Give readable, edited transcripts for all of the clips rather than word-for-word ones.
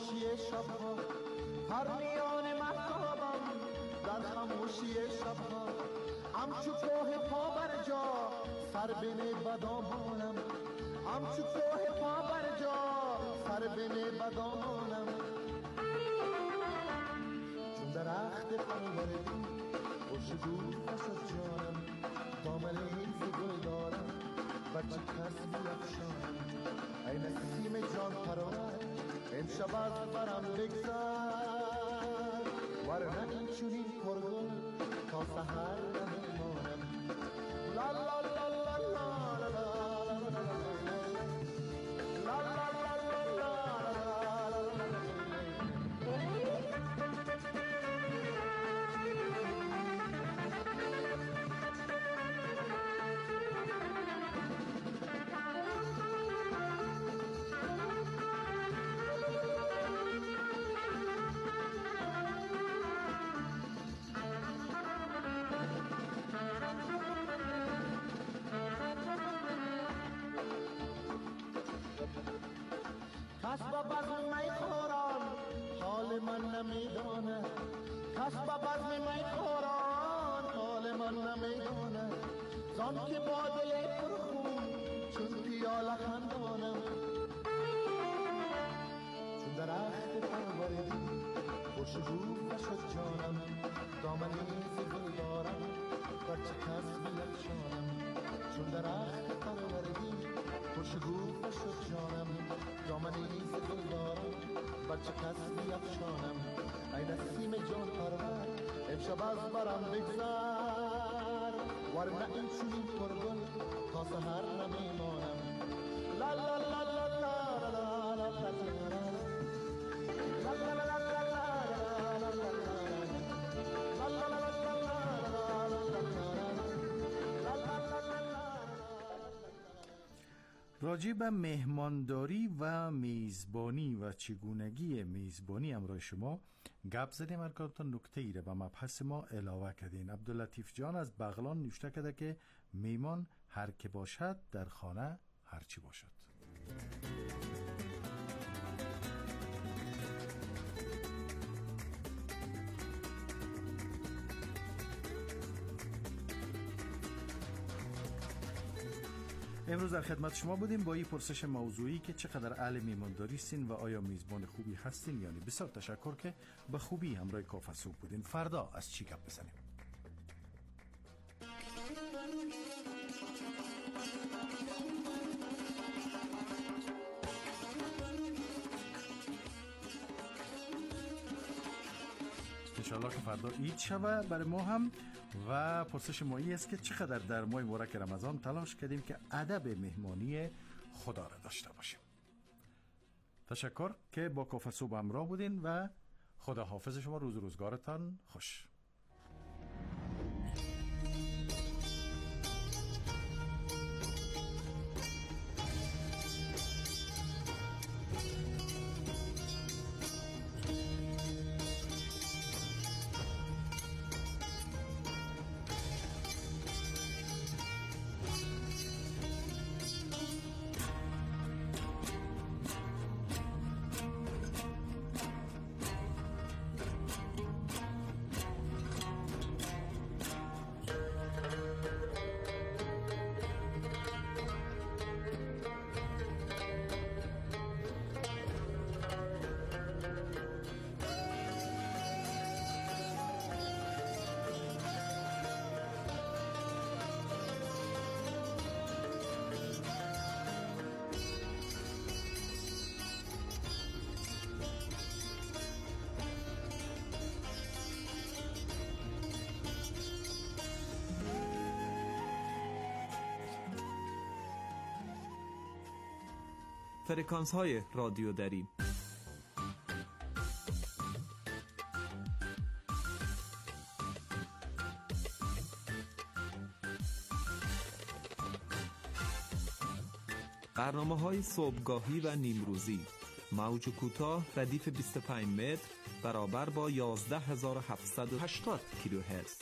خاموشی شبها، پرنیان مهتابم در خاموشی شبها، همچو کوه پا بر جا سر بنه بدامانم، همچو کوه پا بر جا سر بنه بدامانم، چون درخت پروردی خوشبو پس از جانم، دامن حیف گل دارم بچه کس بیفشانم، ای نسیم جان پرور امشب از برم بگذر، ورنه این چونین پرگل تا سحر نمیمانم. لا لا لا لا لا لا لا لا لا کس با بزم می خوران حال من نمیدانه، کس با بزم می خوران حال من نمیدانه، زان که با دل پرخون چون پیاله خندانم، چون درخت پروردی خوشبو نشد جانم، دامنی ز گل دارم بچه کس بیفشانم، چون درخت پروردی خوشبو نشد جانم، دامنی ز گل دارم بچه کس بیفشانم، ای نسیم جان پرور امشب از برم بگذر، ورنه این چونین پرگل تا سحر نمیمانم. لا لا لا لا لا لا لا لا راجع به مهمانداری و میزبانی و چگونگی میزبانی همراه شما گپ زدیم. ارکانتان نکته ای را به مبحث ما علاوه کردین. عبداللطیف جان از بغلان نوشته کرده که میمان هر که باشد در خانه هرچی باشد. امروز در خدمت شما بودیم با این پرسش موضوعی که چقدر اهل میمانداری سین و آیا میزبان خوبی هستین یا نه. بسیار تشکر که به خوبی همراه کافه صبح بودین. فردا از چی گپ بزنیم؟ انشاءالله که فردا عید شوه برای ما هم. و پرسش ما این است که چقدر در ماه مبارک رمضان تلاش کردیم که ادب مهمانی خدا را داشته باشیم. تشکر که با کافه صبح همراه بودین و خدا حافظ شما. روز روزگارتان خوش. فرکانس های رادیو دری. برنامه های صبحگاهی و نیمروزی، موج کوتاه ردیف 25 متر برابر با 11780 کیلوهرتز.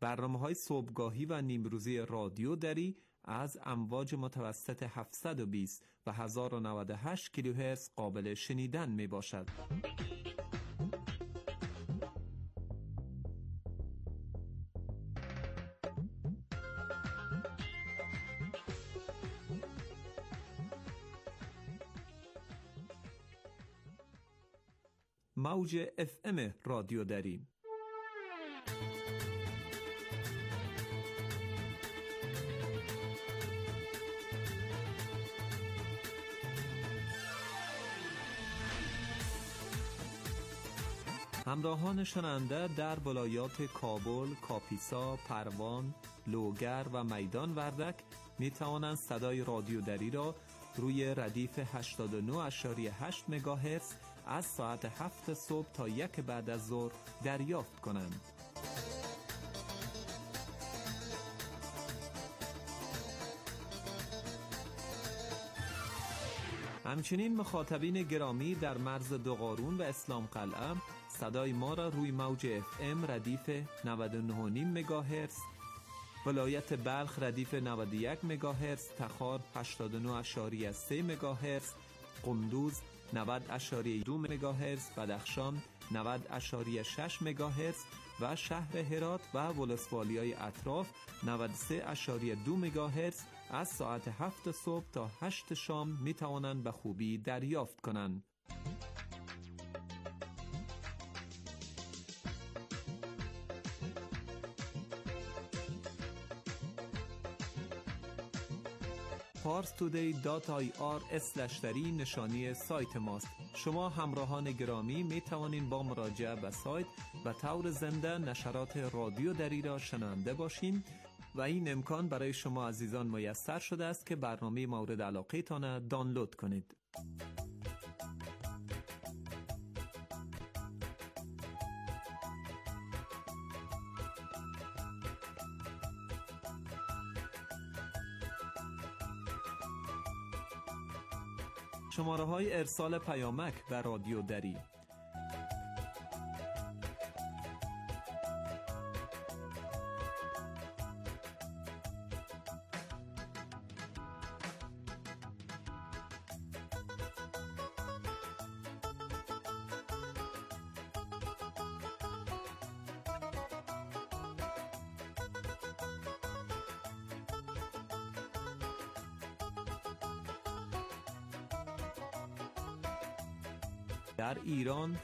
برنامه‌های صبحگاهی و نیمروزی رادیو دری از امواج متوسط 720 و 1098 کیلوهرتز قابل شنیدن می باشد. موج FM رادیو دری. همراهان شنونده در ولایات کابل، کاپیسا، پروان، لوگر و میدان وردک می توانند صدای رادیو دری را روی ردیف 89.8 مگاهرتز از ساعت 7 صبح تا 1 بعد از ظهر دریافت کنند. همچنین مخاطبین گرامی در مرز دوقارون و اسلام قلعه صدای ما را روی موج FM ردیف 99.5 مگاهرتز، ولایت بلخ ردیف 91 مگاهرتز، تخار 89.3 مگاهرتز، قندوز 90.2 مگاهرتز، بدخشان 90.6 مگاهرتز و شهر هرات و ولسوالیای اطراف 93.2 مگاهرتز از ساعت 7 صبح تا 8 شام می توانند به خوبی دریافت کنند. parstoday.ir/dari نشانی سایت ماست. شما همراهان گرامی می توانید با مراجعه به سایت و طور زنده نشرات رادیو دری را شنونده باشین و این امکان برای شما عزیزان میسر شده است که برنامه مورد علاقه تان دانلود کنید. شماره‌های ارسال پیامک به رادیو دری: در ایران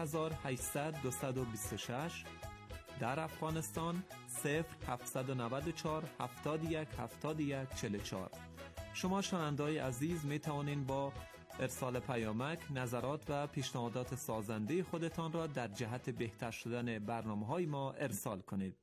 3800-226، در افغانستان 0794 71 71 44. شما شنونده‌های عزیز می توانید با ارسال پیامک نظرات و پیشنهادات سازنده خودتان را در جهت بهتر شدن برنامه‌های ما ارسال کنید.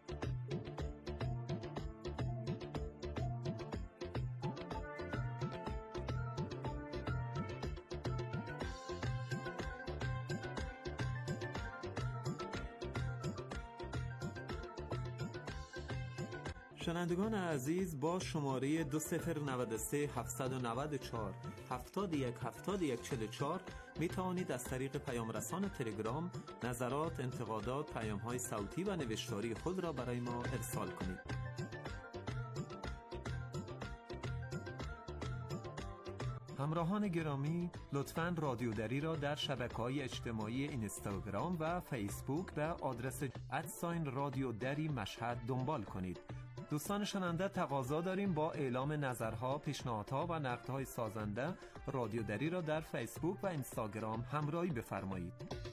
شنوندگان عزیز، با شماره 2093 794 71 71 44 می توانید از طریق پیام رسان تلگرام نظرات، انتقادات، پیام‌های صوتی و نوشتاری خود را برای ما ارسال کنید. همراهان گرامی، لطفاً رادیو دری را در شبکه‌های اجتماعی اینستاگرام و فیسبوک به آدرس @رادیو دری مشهد دنبال کنید. دوستان شنونده، تقاضا داریم با اعلام نظرها، پیشنهادها و نقدهای سازنده رادیو دری را در فیسبوک و اینستاگرام همراهی بفرمایید.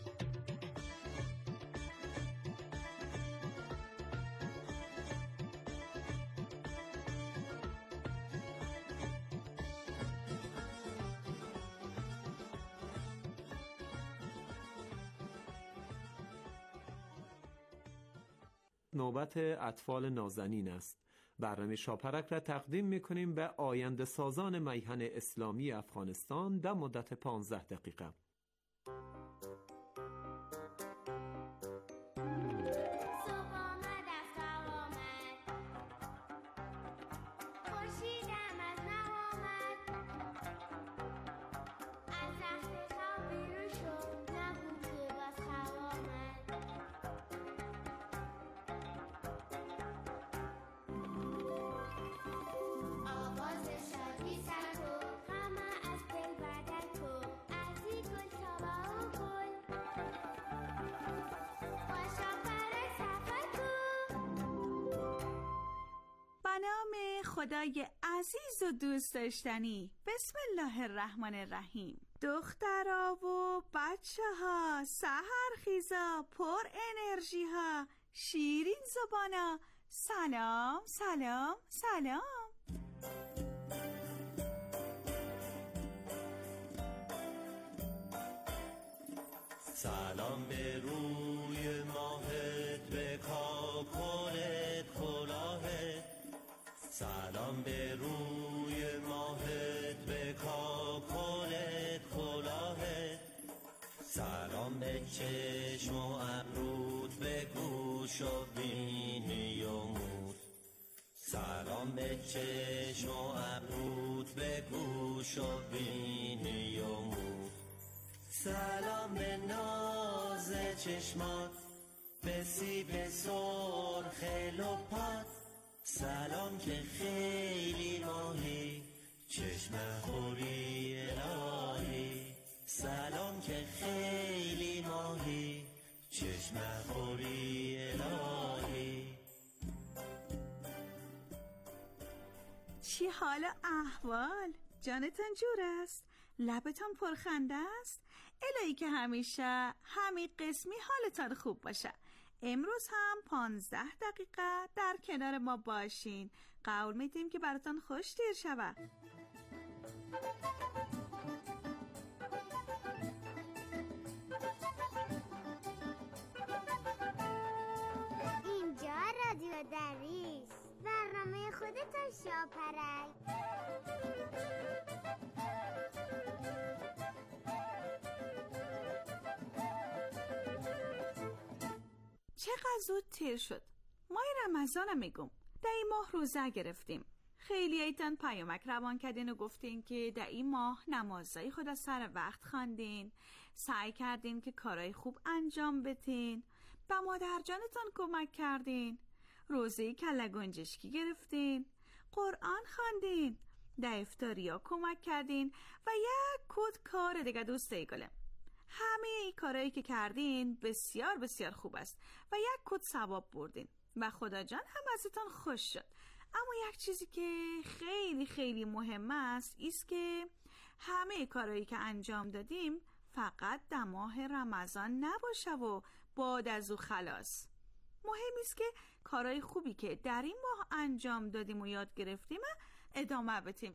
نوبت اطفال نازنین است. برنامه شاپرک را تقدیم می‌کنیم به آینده سازان میهن اسلامی افغانستان در مدت 15 دقیقه. خدای عزیز و دوست داشتنی، بسم الله الرحمن الرحیم. دخترا و بچه ها، سحرخیزا، پر انرژی ها، شیرین زبانا، سلام سلام سلام. سلام به روی ماهت، به کاکلت کلاهت. سلام به روی ماهت، به کاکلت کلاهت. سلام به چشم و ابروت، به گوش و بینی و موت. سلام به چشم و ابروت، به گوش و بینی و موت. سلام به ناز چشمات، به سیب سرخ لپات. سلام که خیلی ماهی، چشم خوری الهی. سلام که خیلی ماهی، چشم خوری الهی. چی حال و احوال؟ جانتان جور است؟ لبتان پرخنده است؟ الهی که همیشه همین قسمی حالتان خوب باشه. امروز هم 15 دقیقه در کنار ما باشین. قول میدیم که براتان خوش دیر شود. اینجا رادیو دریس، برنامه خودتان شاپرک. چقدر زود تیر شد. ماه رمضان میگم. در این ماه روزه گرفتیم. خیلی ایتان پیامک روان کردین و گفتین که در این ماه نمازای خود از سر وقت خواندین، سعی کردین که کارهای خوب انجام بدین، به مادر جانتان کمک کردین، روزه کله گنجشکی گرفتین، قرآن خواندین، در افطاریا کمک کردین و یک کد کار دیگه. دوستای گلم، همه این کارهایی که کردین بسیار بسیار خوب است و یک کد ثواب بردین و خدا جان هم ازتان خوش شد. اما یک چیزی که خیلی خیلی مهم است ایست که همه کارهایی که انجام دادیم فقط در ماه رمضان نباشه و بعد از او خلاص. مهم است که کارهای خوبی که در این ماه انجام دادیم و یاد گرفتیم ادامه بدیم.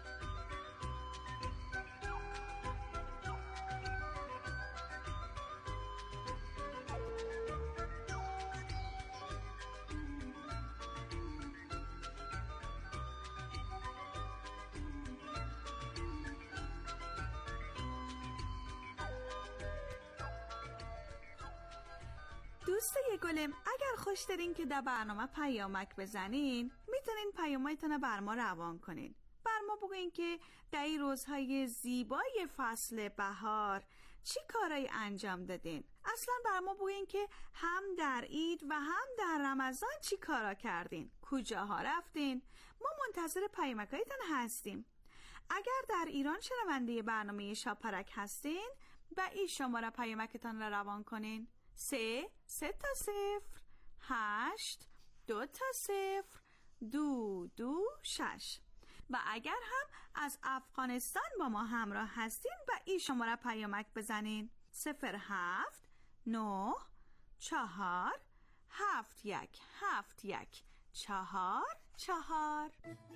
دوستای گلم، اگر خوش دارین که در برنامه پیامک بزنین، میتونین پیامایتون بر ما روان کنین. بر ما بگوین که در این روزهای زیبای فصل بهار چی کارایی انجام دادین. اصلا بر ما بگوین که هم در عید و هم در رمضان چی کارا کردین، کجاها رفتین. ما منتظر پیامکایتون هستیم. اگر در ایران شنونده برنامه شاپرک هستین، با این شماره پیامکتان را روان کنین: 3 تا 0 8 2 تا 0 2 2 6. و اگر هم از افغانستان با ما همراه هستین، با این شماره پیامک بزنین: 07 9 4 7 1 7 1 4 4.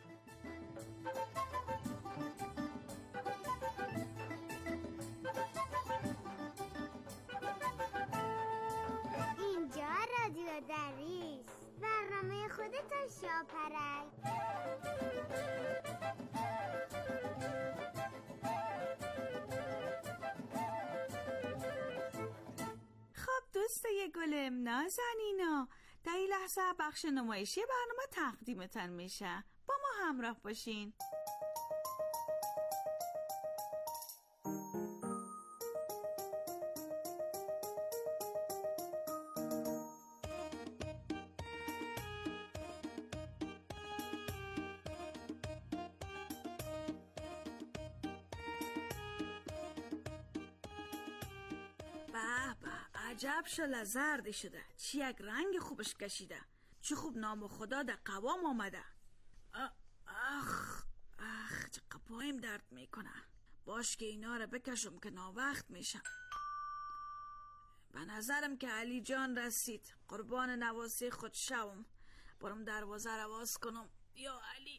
اینجا رادیو دریس، برنامه خودتان شاپرک. خب دوستای گلم نازنینا، در این لحظه بخش نمایشی برنامه تقدیمتان میشه. با ما همراه باشین. به به، عجب شله زردی شده. چی یک رنگ خوبش کشیده. چه خوب نام خدا در قوام آمده. پایم درد میکنه. باش که اینا رو بکشم که ناوقت میشم. به نظرم که علی جان رسید. قربان نوازی خود شوم. برم دروازه رو باز کنم. یا علی.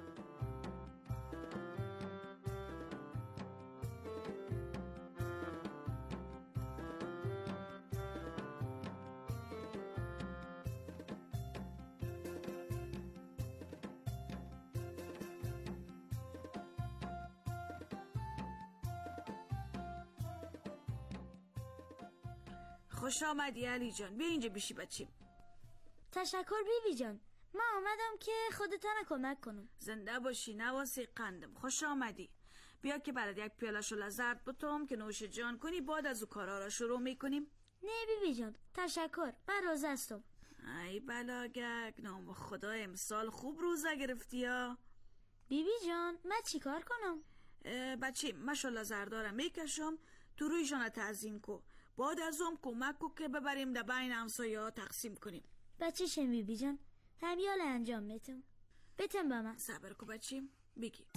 خوش آمدی علی جان. بیا اینجا بشی بچیم. تشکر بیبی جان. من آمدم که خودتان کمک کنم. زنده باشی نواسی قندم. خوش آمدی. بیا که برات یک پیاله شل زرد بتوم که نوش جان کنی. بعد از او کارا را شروع میکنیم. نه بیبی جان تشکر. من روزه هستم. ای بلاگک. نام خدا امسال خوب روزه گرفتی یا بیبی جان. من چی کار کنم؟ بچه من شل زردارم میکشم. تو رویشان تعظیم کو. بعد از اون کمک کو که ببریم در بین همسایه ها تقسیم کنیم. بچه شم بیبی جان. همیال انجام میتم. بتم با من. صبر کو بچیم. بگی.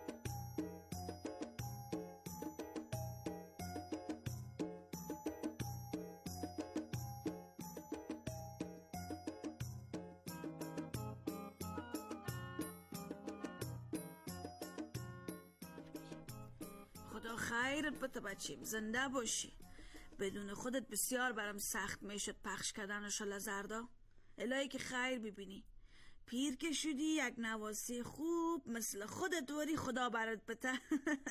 خدا خیرت بده بچیم. زنده باشی. بدون خودت بسیار برام سخت میشد پخش کردن شل زردا. الهی که خیر ببینی. پیر که شدی یک نواسی خوب مثل خودت دوری خدا برات بده.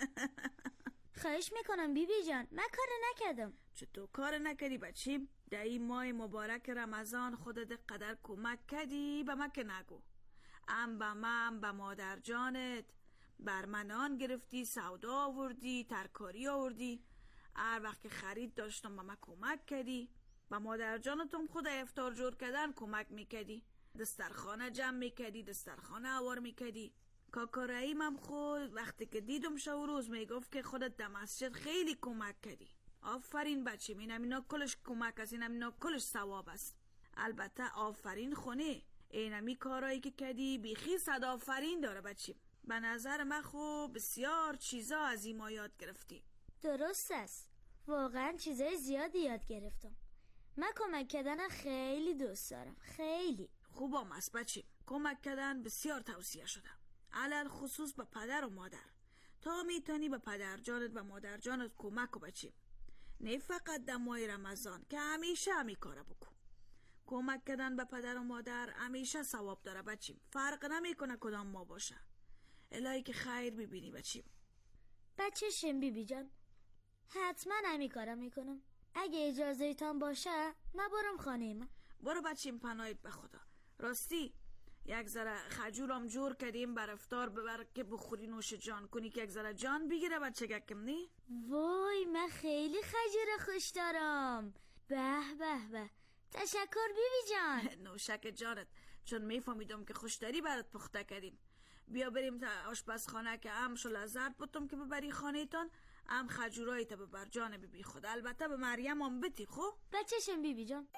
خواهش میکنم بیبی جان. من کار نکردم. چطور کار نکردی بچیم؟ در این ماه مبارک رمضان خودت قدر کمک کردی به من که نگو. ام به من به مادر جانت برمنان گرفتی، سودا آوردی، ترکاری آوردی. هر وقت که خرید داشتم به من کمک کردی. با مادر جانتم خود افطار جور کردن کمک میکردی. دسترخانه جمع میکردی، دسترخانه آوار میکردی. کاکا رحیم هم خود وقتی که دیدم شو روز میگفت که خودت در مسجد خیلی کمک کردی. آفرین بچه. اینا کلش کمک است. اینا کلش ثواب است. البته آفرین خونه. اینمی کارایی که کردی بیخی صد آفرین داره بچه. به نظر من خوب بسیار چیزا از این ما یاد گرفتی. درست است. واقعا چیزای زیادی یاد گرفتم. من کمک کردن خیلی دوست دارم. خیلی خوبم است بچه. کمک کردن بسیار توصیه شده. علل خصوص به پدر و مادر. تا میتونی به پدر جانت و مادر جانت کمک و بچه. نه فقط در ماه رمضان که همیشه همی کارا بکن. کمک کردن به پدر و مادر همیشه ثواب داره بچه. فرق نمیکنه کدام ما باشه. الهی که خیر ببینی بچه. بچه شم بیبی جان. حتما همی کارا میکنم. اگه اجازه تان باشه من برم خانه من. برو بچیم پناهت به خدا. راستی یک ذره خجورم جور کردیم بر افطار ببر که بخوری نوش جان کنی که یک ذره جان بگیره بچه گکم نی؟ وای من خیلی خجور خوش دارم. به به به. تشکر بیبی جان. نوشک جانت. چون میفهمیدم که خوش داری برات پخته کردیم. بیا بریم تا آشپزخانه که ام شل زرد بتم که ببری خانه تان. ام خجورایی تا ببر جان بیبی خود. البته به مریم هم بتی خب؟ بچه شم بیبی جان.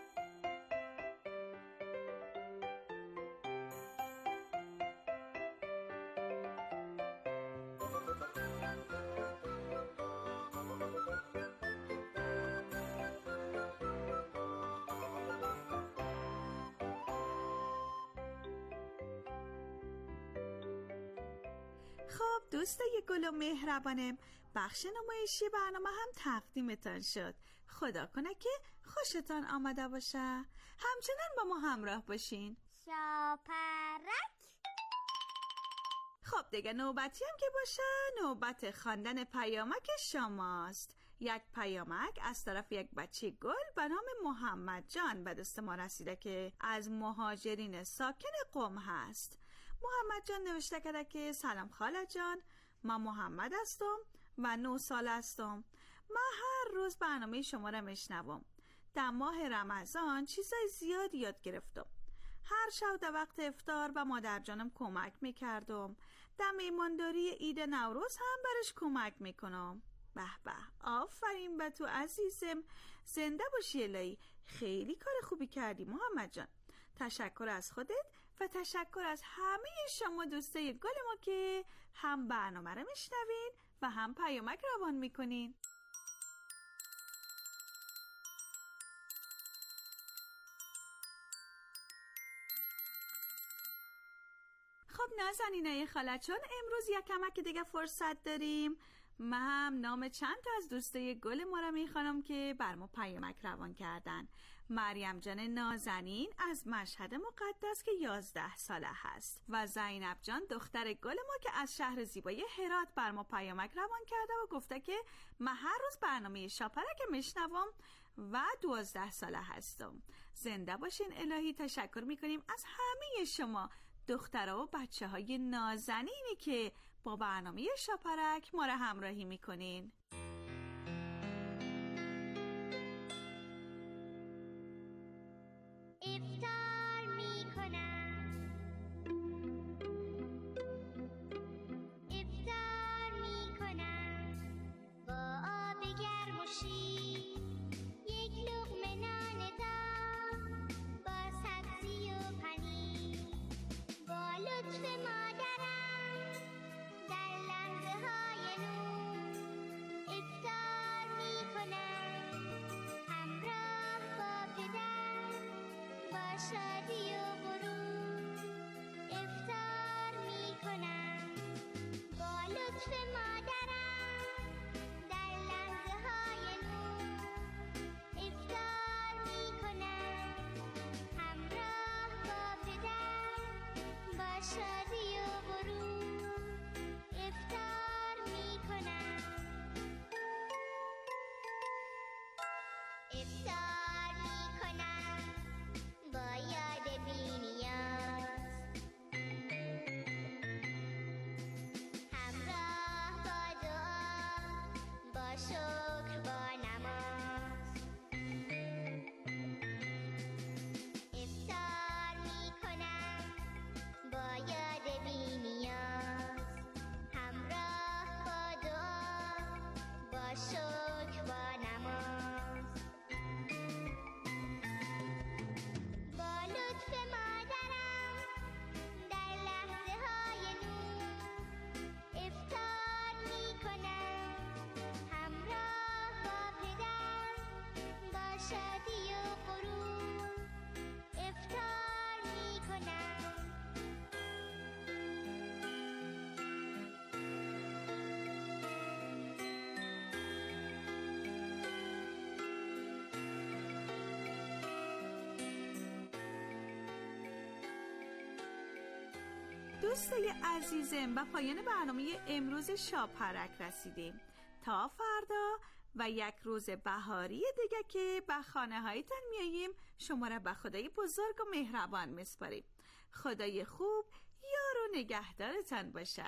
خب دوستای گل و مهربانم، بخش نمایشی برنامه هم تقدیمتان شد. خدا کنه که خوشتان آمده باشه. همچنان با ما همراه باشین. شاپرک. خب دیگه نوبتی هم که باشه نوبت خواندن پیامک شماست. یک پیامک از طرف یک بچه گل به نام محمد جان به دست ما رسیده که از مهاجرین ساکن قم هست. محمد جان نوشته کرده که سلام خاله جان، من محمد هستم و 9 سال هستم. من هر روز برنامه شما را میشنوم. در ماه رمضان چیزای زیادی یاد گرفتم. هر شب در وقت افطار به مادر جانم کمک میکردم. در میمانداری عید نوروز هم برش کمک میکنم. به به، آفرین به تو عزیزم. زنده باشی الهی. خیلی کار خوبی کردی محمد جان. تشکر از خودت و تشکر از همه شما دوستای گل ما که هم برنامه رو میشنوین و هم پیامک روان میکنین. خب نازنینای خاله، چون امروز یکمک دیگه فرصت داریم، من هم نام چند تا از دوستای گل ما رو میخوانم که بر ما پیامک روان کردن. مریم جان نازنین از مشهد مقدس که 11 ساله هست و زینب جان دختر گل ما که از شهر زیبای هرات بر ما پیامک روان کرده و گفته که من هر روز برنامه شاپره که میشنوم و 12 ساله هستم. زنده باشین الهی. تشکر میکنیم از همه شما دخترها و بچه های نازنینی که با برنامه شاپرک ما را همراهی میکنین. دوستای عزیزم، به پایان برنامه امروز شاپرک رسیدیم. تا فردا و یک روز بهاری دیگه که به خانه هایتان میاییم، شما را به خدای بزرگ و مهربان میسپاریم. خدای خوب یار و نگهدارتان باشه.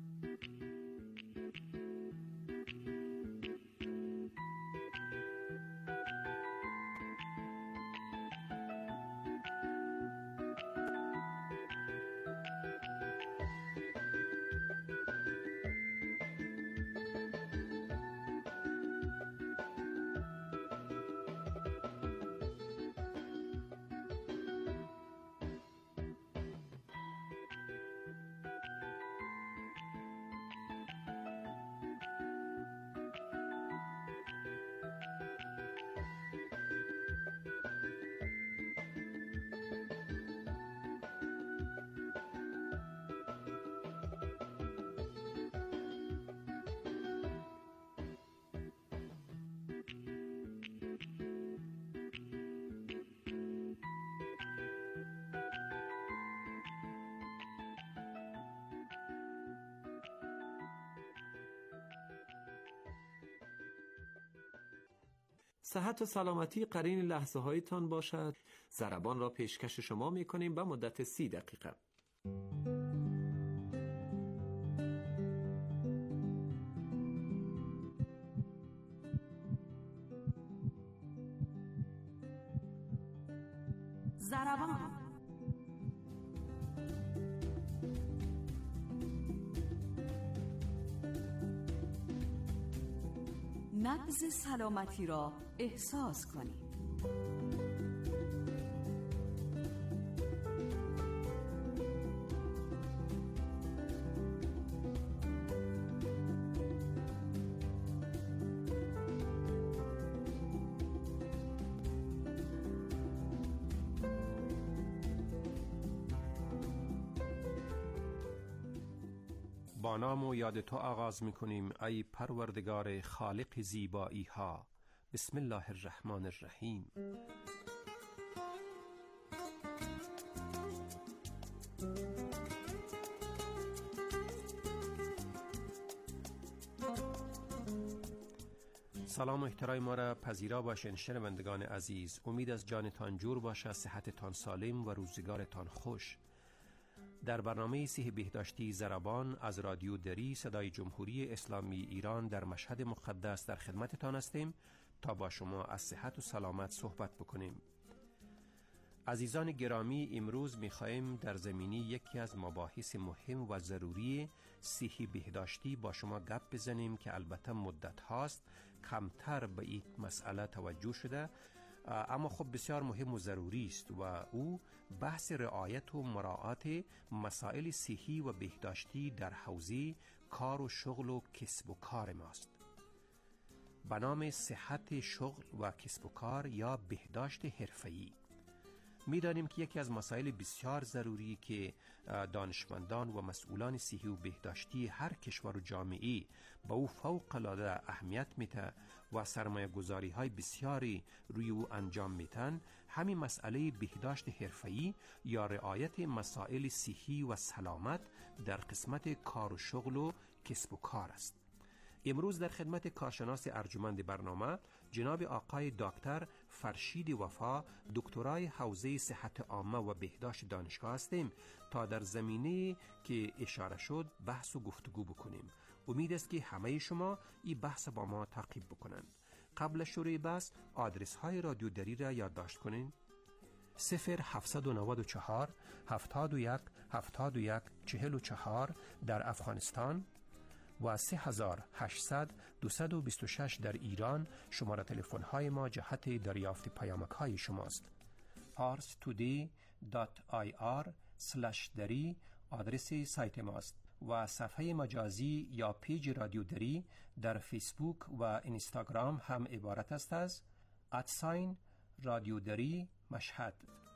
صحت و سلامتی قرین لحظه هایتان باشد. ضربان را پیشکش شما می کنیم به مدت 30 دقیقه. ضربان. نبض سلامتی را احساس کنید. با نام و یاد تو آغاز می‌کنیم ای پروردگار خالق زیبایی ها. بسم الله الرحمن الرحیم. سلام و احترام ما را پذیرا باشین شنوندگان عزیز. امید از جانتان جور باشه، صحتتان سالم و روزگارتان خوش. در برنامه صحت بهداشتی ضربان از رادیو دری صدای جمهوری اسلامی ایران در مشهد مقدس در خدمتتان هستیم تا با شما از صحت و سلامت صحبت بکنیم. عزیزان گرامی، امروز می‌خواهیم در زمینه یکی از مباحث مهم و ضروری صحت بهداشتی با شما گپ بزنیم که البته مدت هاست کمتر به این مسئله توجه شده، اما خب بسیار مهم و ضروری است و او بحث رعایت و مراعات مسائل صحی و بهداشتی در حوزه کار و شغل و کسب و کار ماست. به نام صحت شغل و کسب و کار یا بهداشت حرفه‌ای. می‌دانیم که یکی از مسائل بسیار ضروری که دانشمندان و مسئولان صحی و بهداشتی هر کشور و جامعه با او فوق‌العاده اهمیت میده و سرمایه‌گذاری‌های بسیاری روی او انجام میدن، همین مسئله بهداشت حرفه‌ای یا رعایت مسائل صحی و سلامت در قسمت کار و شغل و کسب و کار است. امروز در خدمت کارشناس ارجمند برنامه جناب آقای دکتر فرشید وفا، دکترای حوزه صحت عامه و بهداشت دانشگاه هستیم تا در زمینه که اشاره شد بحث و گفتگو بکنیم. امید است که همه شما این بحث با ما تعقیب بکنن. قبل شروع بحث آدرس های رادیو دری را یادداشت کنین: 0794 71 71 44 در افغانستان و 3800 226 در ایران. شماره تلفن های ما جهت دریافت پیامک های شماست. parstoday.ir/dari آدرس سایت ماست و صفحه مجازی یا پیج رادیو دری در فیسبوک و اینستاگرام هم عبارت است از رادیو دری مشهد.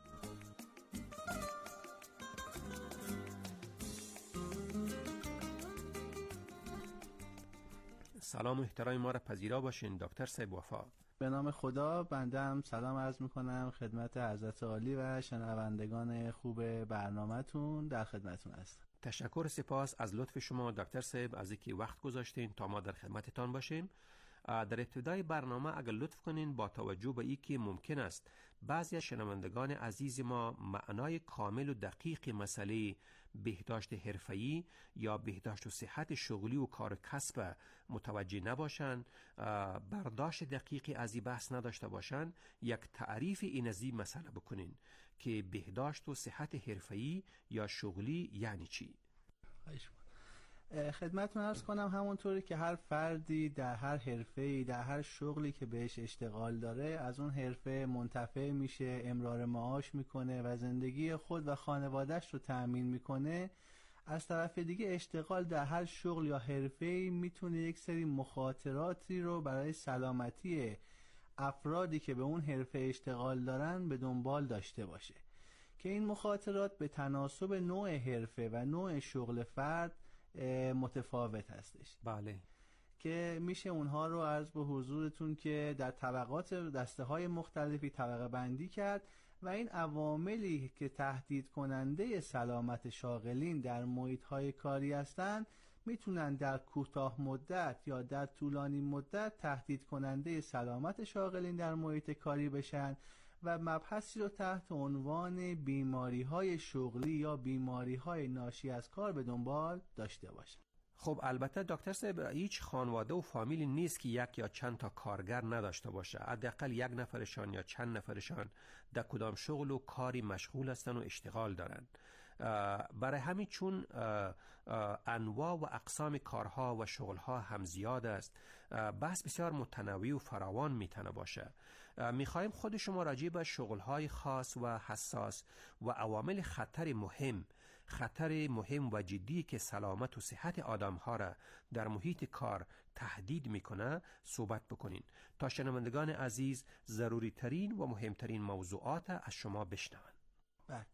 سلام و احترام ما را پذیرا باشین دکتر صاحب وفا. به نام خدا، بنده هم سلام عرض میکنم خدمت حضرت عالی و شنوندگان خوب برنامه‌تون. در خدمتتون هستم. تشکر، سپاس از لطف شما دکتر صاحب از اینکه وقت گذاشتین تا ما در خدمتتان باشیم. در ابتدای برنامه اگر لطف کنین با توجه به اینکه ممکن است بعضی از شنوندگان عزیز ما معنای کامل و دقیق مسئله بهداشت حرفه‌ای یا بهداشت و صحت شغلی و کار و کسب متوجه نباشند، برداشت دقیقی از این بحث نداشته باشند، یک تعریف این از این مسئله بکنین که بهداشت و صحت حرفه‌ای یا شغلی یعنی چی؟ خدمتتون عرض کنم همونطوری که هر فردی در هر حرفه‌ای، در هر شغلی که بهش اشتغال داره از اون حرفه منتفع میشه، امرار معاش میکنه و زندگی خود و خانواده‌اش رو تأمین میکنه، از طرف دیگه اشتغال در هر شغل یا حرفه‌ای میتونه یک سری مخاطراتی رو برای سلامتی افرادی که به اون حرفه اشتغال دارن به دنبال داشته باشه که این مخاطرات به تناسب نوع حرفه و نوع شغل فرد متفاوت هستش. بله، که میشه اونها رو عرض به حضورتون که در طبقات دسته های مختلفی طبقه بندی کرد و این عواملی که تهدید کننده سلامت شاغلین در محیط های کاری هستند میتونن در کوتاه مدت یا در طولانی مدت تهدید کننده سلامت شاغلین در محیط کاری بشن و مبحثی رو تحت عنوان بیماری‌های شغلی یا بیماری‌های ناشی از کار به دنبال داشته باشن. خب البته دکتر صاحب هیچ خانواده و فامیلی نیست که یک یا چند تا کارگر نداشته باشه. حداقل یک نفرشان یا چند نفرشان در کدام شغل و کاری مشغول هستن و اشتغال دارن. برای همین چون انواع و اقسام کارها و شغلها هم زیاد است، بحث بسیار متنوع و فراوان میتونه باشه. میخوایم خود شما راجع به شغلهای خاص و حساس و عوامل خطر مهم و جدی که سلامت و صحت آدمها را در محیط کار تهدید میکنه صحبت بکنین تا شنوندگان عزیز ضروری ترین و مهمترین موضوعات از شما بشنوند. بله،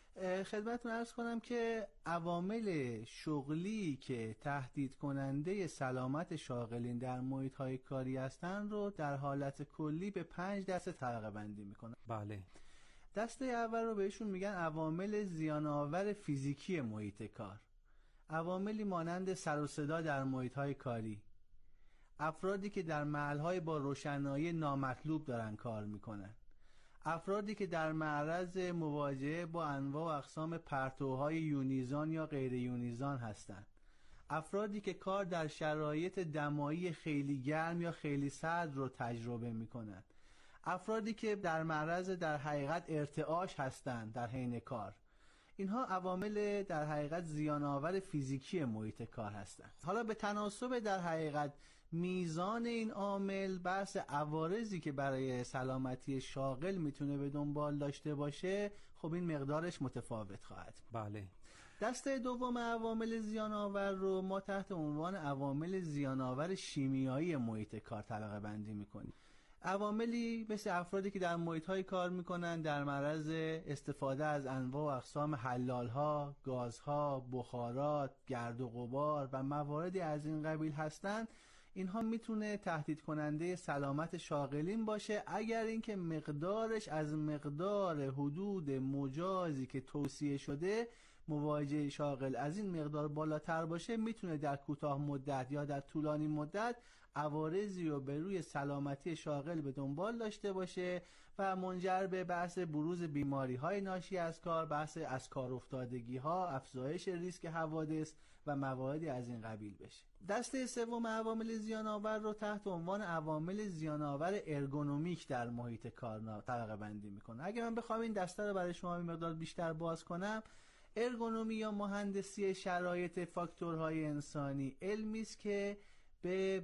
خدمتتون عرض کنم که عوامل شغلی که تهدید کننده سلامت شاغلین در محیط‌های کاری هستند رو در حالت کلی به 5 دسته طبقه بندی میکنن. بله. دسته اول رو بهشون میگن عوامل زیان‌آور فیزیکی محیط کار. عواملی مانند سر و صدا در محیط‌های کاری، افرادی که در محل‌های با روشنایی نامطلوب دارن کار میکنن، افرادی که در معرض مواجهه با انواع و اقسام پرتوهای یونیزان یا غیر یونیزان هستند، افرادی که کار در شرایط دمایی خیلی گرم یا خیلی سرد رو تجربه میکنند، افرادی که در معرض در حقیقت ارتعاش هستند در حین کار. اینها عوامل در حقیقت زیان‌آور فیزیکی محیط کار هستند. حالا به تناسب در حقیقت میزان این عامل، بحث عوارضی که برای سلامتی شاغل میتونه به دنبال داشته باشه، خب این مقدارش متفاوت خواهد. بله. دسته دوم عوامل زیان‌آور رو ما تحت عنوان عوامل زیان‌آور شیمیایی محیط کار طبقه بندی میکنیم. عواملی مثل افرادی که در محیط‌های کار میکنن در معرض استفاده از انواع و اقسام حلال‌ها، گازها، بخارات، گرد و غبار و مواردی از این قبیل هستند. اینها میتونه تهدید کننده سلامت شاغلین باشه اگر اینکه مقدارش از مقدار حدود مجازی که توصیه شده مواجه شاغل از این مقدار بالاتر باشه، میتونه در کوتاه مدت یا در طولانی مدت عوارضی رو به روی سلامتی شاغل به دنبال داشته باشه و منجر به بحث بروز بیماری‌های ناشی از کار، بحث از کار افتادگی‌ها، افزایش ریسک حوادث و مواردی از این قبیل بشه. دسته سوم عوامل زیان‌آور رو تحت عنوان عوامل زیان‌آور ارگونومیک در محیط کار طبقه بندی میکنه. اگه من بخوام این دسته رو برای شما این مقدار بیشتر باز کنم، ارگونومی یا مهندسی شرایط فاکتورهای انسانی علمی است که به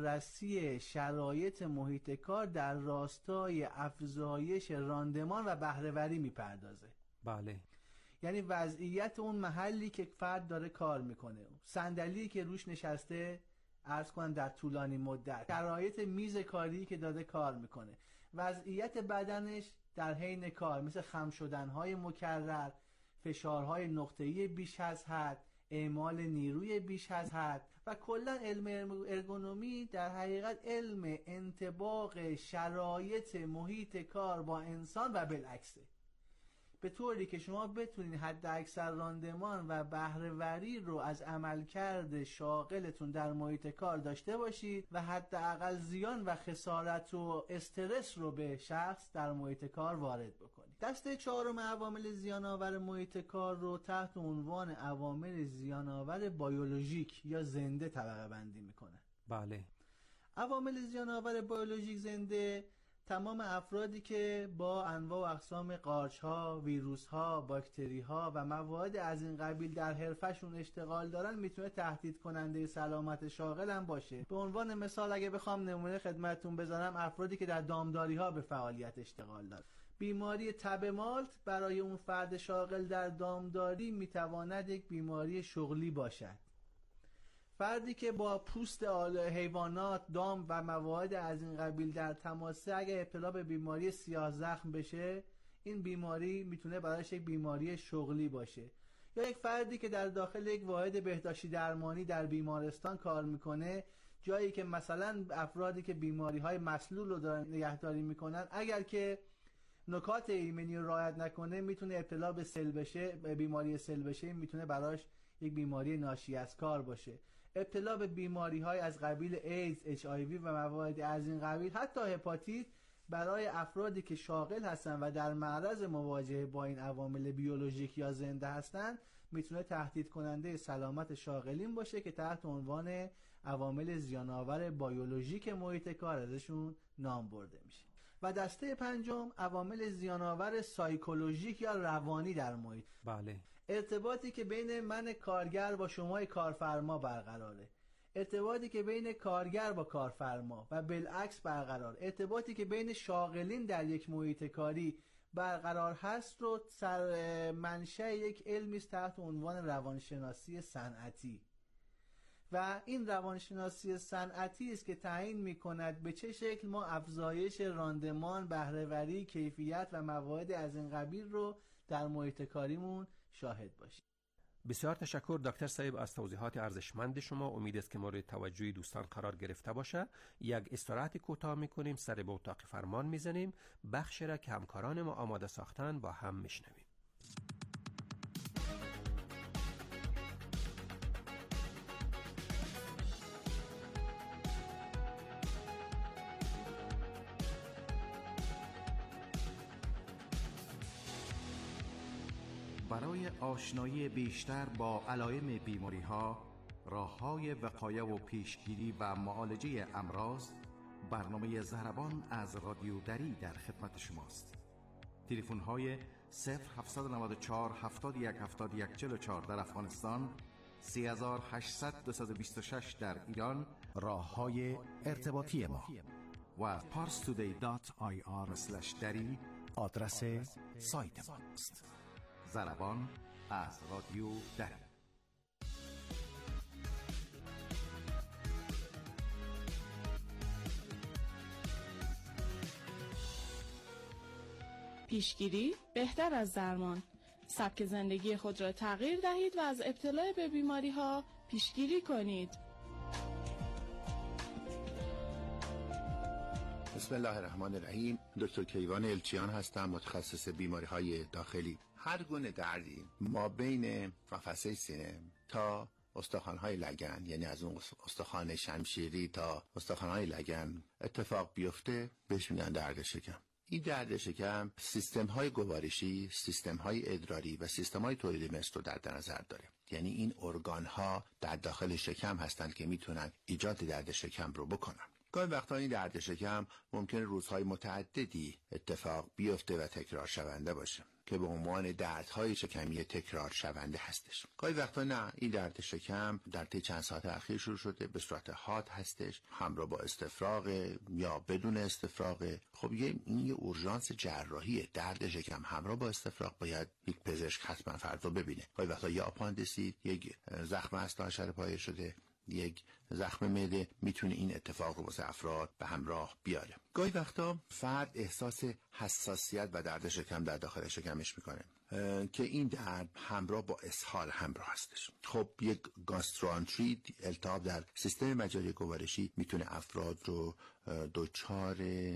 بررسی شرایط محیط کار در راستای افزایش راندمان و بهره‌وری میپردازه. بله. یعنی وضعیت اون محلی که فرد داره کار میکنه، صندلی که روش نشسته عرض کنم در طولانی مدت، شرایط میز کاری که داده کار میکنه، وضعیت بدنش در حین کار مثل خم شدنهای مکرر، فشارهای نقطه‌ای بیش از حد، اعمال نیروی بیش از حد و کلا علم ارگونومی در حقیقت علم انطباق شرایط محیط کار با انسان و بالعکسه، به طوری که شما بتونید حد اکثر راندمان و بهره‌وری رو از عملکرد شاغلتون در محیط کار داشته باشید و حداقل زیان و خسارت و استرس رو به شخص در محیط کار وارد بکنید. دسته چهارم عوامل زیان‌آور محیط کار رو تحت عنوان عوامل زیان‌آور بیولوژیک یا زنده طبقه بندی میکنه. بله. عوامل زیان‌آور بیولوژیک زنده تمام افرادی که با انواع و اقسام قارچ‌ها، ویروس‌ها، باکتری‌ها و مواد از این قبیل در حرفشون اشتغال دارن میتونه تهدید کننده سلامت شاغل هم باشه. به عنوان مثال اگه بخوام نمونه خدمتتون بزنم، افرادی که در دامداری‌ها به فعالیت اشتغال دارن. بیماری تب مالت برای اون فرد شاغل در دامداری میتواند یک بیماری شغلی باشد. فردی که با پوست حیوانات، دام و مواد از این قبیل در تماسه، اگه ابتلا به بیماری سیاه زخم بشه، این بیماری میتونه برایش یک بیماری شغلی باشه. یا یک فردی که در داخل یک واحد بهداشتی درمانی در بیمارستان کار میکنه، جایی که مثلا افرادی که بیماری های مسلول رو دارن نگهداری میکنن، اگر که نکات ایمنی رو رعایت نکنه میتونه ابتلا به سل بشه، به بیماری سل بشه، میتونه براش یک بیماری ناشی از کار باشه. ابتلا به بیماری‌های از قبیل ایدز، HIV و مواد از این قبیل، حتی هپاتیت، برای افرادی که شاغل هستن و در معرض مواجهه با این عوامل بیولوژیک یا زنده هستن میتونه تهدید کننده سلامت شاغلین باشه که تحت عنوان عوامل زیان‌آور بیولوژیک محیط کار ازشون نام برده میشه. و دسته پنجم عوامل زیان‌آور سایکولوژیک یا روانی در محیط. بله. ارتباطی که بین من کارگر با شما کارفرما برقراره، ارتباطی که بین کارگر با کارفرما و بالعکس برقرار، ارتباطی که بین شاغلین در یک محیط کاری برقرار هست رو منشأ یک علمی است تحت عنوان روانشناسی صنعتی. و این روانشناسی صنعتی است که تعیین می‌کند به چه شکل ما افزایش راندمان، بهره‌وری، کیفیت و مواد از این قبیل رو در محیط کاریمون شاهد باشیم. بسیار تشکر دکتر صاحب از توضیحات ارزشمند شما. امید است که مورد توجه دوستان قرار گرفته باشه. یک استراحت کوتاه میکنیم، سر به اتاق فرمان میزنیم، بخشی را که همکاران ما آماده ساختن با هم میشنویم. برای آشنایی بیشتر با علائم بیماری‌ها، راه‌های وقایه و پیشگیری و معالجه امراض، برنامه ضربان از رادیو دری در خدمت شماست. تلفن‌های 0794 71 71 44 در افغانستان، 3800 226 در ایران راه‌های ارتباطی ما و parstoday.ir/dari آدرس سایت ماست. ضربان از رادیو دری. پیشگیری بهتر از درمان. سبک زندگی خود را تغییر دهید و از ابتلا به بیماری ها پیشگیری کنید. بسم الله الرحمن الرحیم. دکتر کیوان الچیان هستم، متخصص بیماری های داخلی. هر گونه دردی ما بین قفسه سینه تا استخوان‌های لگن، یعنی از اون استخوان شمشیری تا استخوان‌های لگن اتفاق بیفته بهش میگن درد شکم. این درد شکم سیستم‌های گوارشی، سیستم‌های ادراری و سیستم‌های تولید مثل رو در نظر داره. یعنی این ارگان‌ها در داخل شکم هستند که میتونن ایجاد درد شکم رو بکنن. گاهی وقتا این درد شکم ممکنه روزهای متعددی اتفاق بیفته و تکرار شونده باشه که به عنوان دردهای شکمی تکرار شونده هستش. گاهی وقتا نه، این درد شکم در طی چند ساعت اخیر شروع شده، به صورت حاد هستش، همراه با استفراغ یا بدون استفراغ. خب این یه اورژانس جراحیه. درد شکم همراه با استفراغ باید یک پزشک حتما فردا ببینه. گاهی وقتا یا آپاندیسیت، یک زخم اصل حشره پایه شده، یک زخم معده میتونه این اتفاق رو واسه افراد به همراه بیاره. گاهی وقتا فرد احساس حساسیت و درد شکم در داخل شکمش میکنه که این درد همراه با اسهال همراه هستش. خب یک گاستروانتریت، التهاب در سیستم مجاری گوارشی، میتونه افراد رو دچار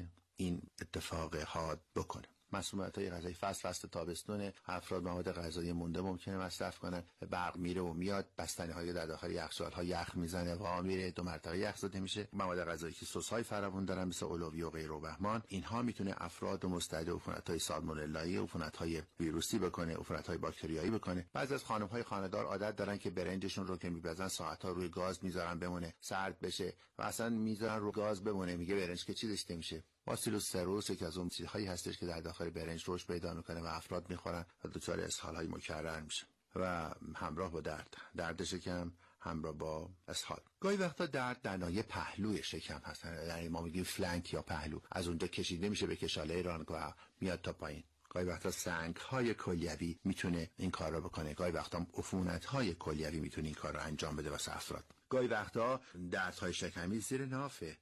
این اتفاق حاد بکنه. مسمومیت‌های غذایی فصل تابستون، افراد مواد غذایی مونده ممکنه مصرف کنن، برق میره و میاد، بستنی‌های در داخل یخچال‌ها یخ میزنه و میره، 2 مرتبه یخ زده میشه. مواد غذایی که سس‌های فراوان دارن مثل اولوی و غیره و بهمان، اینها میتونه افراد مستعد عفونت‌های سالمونلایی، عفونت‌های ویروسی بکنه، عفونت‌های باکتریایی بکنه. بعضی از خانم‌های خانه‌دار عادت دارن که برنجشون رو که می‌پزن ساعت‌ها روی گاز میذارن بمونه، سرد بشه و اصلا میذارن رو گاز بمونه. میگه برنج که چی داشته میشه؟ باسیلوس سروس یکی از اون چیزهایی هستش که در داخل برنج رشد پیدا میکنه و افراد میخورن و دچار اسهال‌های مکرر میشه و همراه با درد شکم همراه با اسهال. گاهی وقتا درد در ناحیه پهلوی شکم هست، یعنی ما میگیم فلنک یا پهلو، از اونجا کشیده میشه به کشاله رانگ و میاد تا پایین. گاهی وقتا سنگ‌های کلیوی میتونه این کار رو بکنه. گاهی وقتا عفونت‌های کلیوی میتونه این کار رو انجام بده واسه افراد. گاهی وقتا دردهای شکمی زیر نافه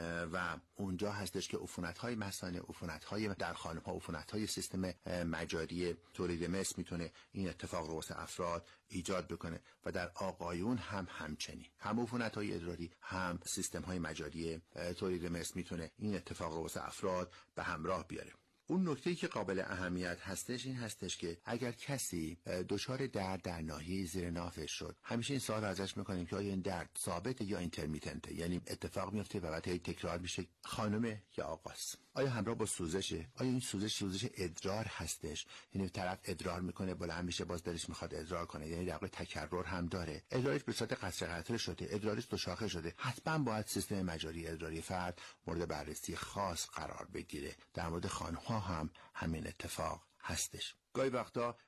و اونجا هستش که عفونت‌های مثانه، عفونت‌های در خانم‌ها، عفونت‌های سیستم مجاری تولید مثل میتونه این اتفاق رو واسه افراد ایجاد بکنه و در آقایون هم همچنین. هم عفونت‌های ادراری هم سیستم‌های مجاری تولید مثل میتونه این اتفاق رو واسه افراد به همراه بیاره. اون نکته‌ای که قابل اهمیت هستش این هستش که اگر کسی دچار درد در ناحیه زیر نافش شد، همیشه این سوال ازش می‌کنیم که آیا این درد ثابته یا اینترمیتنته، یعنی اتفاق میفته و بعد تکرار میشه، خانم یا آقاست. آیا همراه با سوزشه؟ آیا این سوزش ادرار هستش؟ یعنی طرف ادرار میکنه بلند میشه باز دلش میخواد ادرار کنه، یعنی در واقع تکرر هم داره. ادرارش به صورت قطره شده، ادرارش دو شاخه شده. حتما باید سیستم مجاری ادراری فرد مورد بررسی خاص قرار بگیره. در مورد خانم‌ها هم همین اتفاق هستش. گاهی وقتا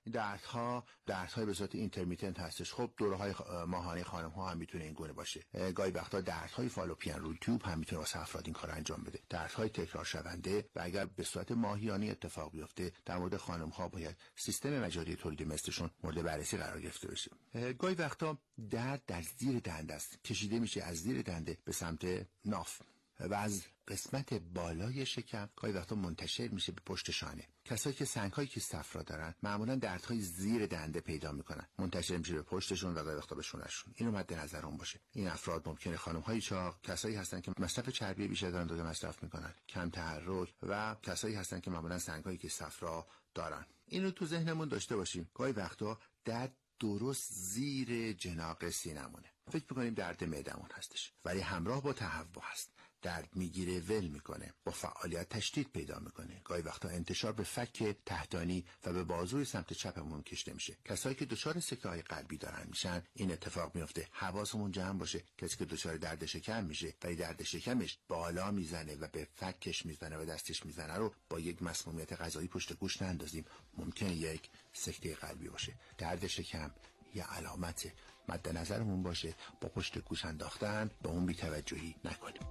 دردهای به صورت اینترمیتنت هستش. خب دوره‌های ماهانه خانم‌ها هم میتونه این گونه باشه. گاهی وقتا دردهای فالوپین روی توپ هم میتونه واسه افراد این کارو انجام بده. دردهای تکرار شونده و اگر به صورت ماهیانه اتفاق بیفته، در مورد خانم‌ها باید سیستم مجاری تولید مثلشون مورد بررسی قرار گرفته بشه. گاهی وقتا درد در زیر دنده است، کشیده میشه از زیر دنده به سمت ناف. و از قسمت بالای شکم گاهی وقتا منتشر میشه به پشت شانه. کسایی که سنگ‌های کیست صفرا دارن معمولا دردهای زیر دنده پیدا میکنن، منتشر میشه به پشتشون و گاهی وقتا به شونه‌شون. اینو مد نظرمون باشه. این افراد ممکنه خانم‌های چاق، کسایی هستن که مصرف چربی بیشتر دارن و مصرف میکنن، کم تحرک و کسایی هستن که معمولا سنگ‌های کیست صفرا دارن. اینو تو ذهنمون داشته باشیم. گاهی وقتا درد درست زیر جناق سینمونه. فکر میکنیم درد معدمون هستش، ولی همراه با تهوع هست. درد میگیره، ول میکنه، با فعالیت تشدید پیدا میکنه. گاهی وقتا انتشار به فک تحتانی و به بازوی سمت چپمون کشیده میشه. کسایی که دچار سکته قلبی دارن میشن، این اتفاق میفته. حواسمون جمع باشه. کسی که دچار درد شکم میشه ولی درد شکمش بالا میزنه و به فکش میزنه و دستش میزنه رو با یک مسمومیت غذایی پشت گوش نندازیم، ممکنه یک سکته قلبی باشه. درد شکم یه علامت مد نظرمون باشه، با پشت گوش انداختن به اون بی‌توجهی نکنیم.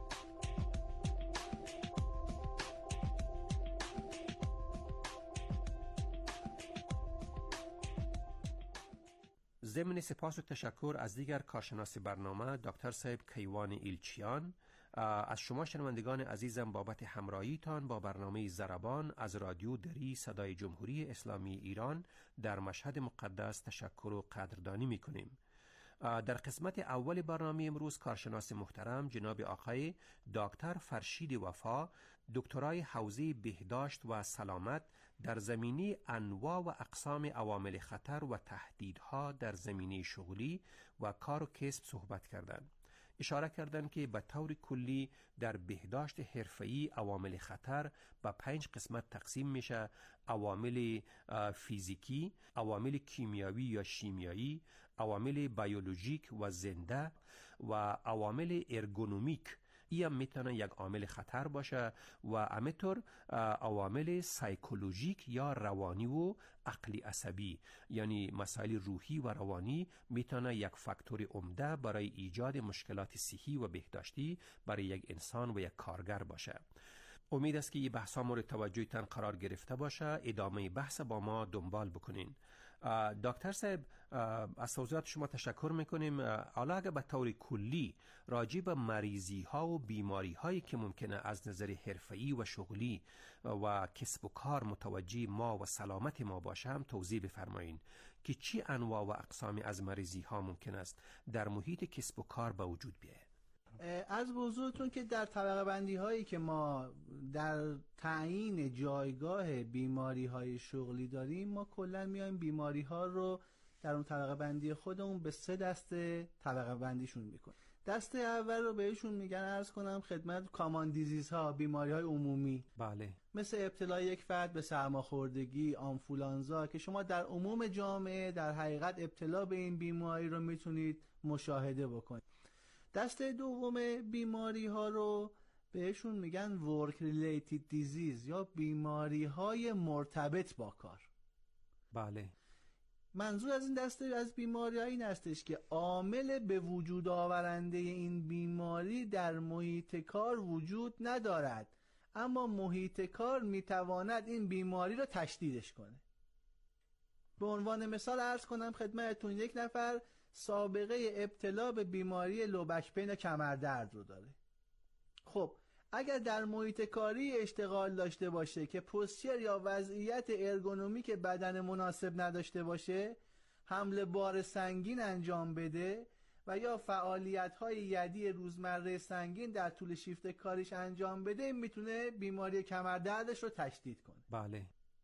ضمن سپاس و تشکر از دیگر کارشناس برنامه دکتر صاحب کیوان ایلچیان، از شما شنوندگان عزیزم بابت همراهیتان با برنامه ضربان از رادیو دری صدای جمهوری اسلامی ایران در مشهد مقدس تشکر و قدردانی می‌کنیم. در قسمت اول برنامه امروز کارشناس محترم جناب آقای دکتر فرشید وفا، دکترای حوزه بهداشت و سلامت در زمینه انواع و اقسام عوامل خطر و تهدیدها در زمینه شغلی و کار و کسب صحبت کردند. اشاره کردند که به طور کلی در بهداشت حرفه‌ای عوامل خطر به 5 قسمت تقسیم میشه: عوامل فیزیکی، عوامل کیمیایی یا شیمیایی، عوامل بیولوژیک و زنده و عوامل ارگونومیک. این هم میتونه یک عامل خطر باشه و همینطور عوامل سایکولوژیک یا روانی و عقلی عصبی، یعنی مسائل روحی و روانی میتونه یک فاکتور عمده برای ایجاد مشکلات صحی و بهداشتی برای یک انسان و یک کارگر باشه. امید است که این بحث ها مورد توجهتان قرار گرفته باشه. ادامه بحث با ما دنبال بکنین. دکتر صاحب، از توضیحات شما تشکر میکنیم. حالا اگر به طور کلی راجع به مریضی ها و بیماری هایی که ممکنه از نظر حرفه‌ای و شغلی و کسب و کار متوجه ما و سلامت ما باشه هم توضیح بفرمایین که چی انواع و اقسامی از مریضی ها ممکن است در محیط کسب و کار به وجود بیاید؟ از حضورتون که در طبقه بندی هایی که ما در تعیین جایگاه بیماری های شغلی داریم، ما کلا میایم بیماری ها رو در اون طبقه بندی خودمون به 3 دسته طبقه بندیشون میکنیم. دسته اول رو بهشون میگن، عرض کنم خدمت، کامان دیزیز ها، بیماری های عمومی. بله. مثل ابتلای یک فرد به سرماخوردگی، آنفولانزا که شما در عموم جامعه در حقیقت ابتلا به این بیماری رو میتونید مشاهده بکنید. دسته دوم بیماری ها رو بهشون میگن work related disease یا بیماری های مرتبط با کار. بله. منظور از این دسته از بیماری ها این هستش که عامل به وجود آورنده این بیماری در محیط کار وجود ندارد، اما محیط کار میتواند این بیماری رو تشدیدش کنه. به عنوان مثال عرض کنم خدمتتون، یک نفر سابقه ابتلا به بیماری لوبک پین کمردرد رو داره. خب اگر در محیط کاری اشتغال داشته باشه که پوستچر یا وضعیت ارگونومیک بدن مناسب نداشته باشه، حمل بار سنگین انجام بده و یا فعالیت‌های یدی روزمره سنگین در طول شیفت کاریش انجام بده، میتونه بیماری کمردردش رو تشدید کنه. بله.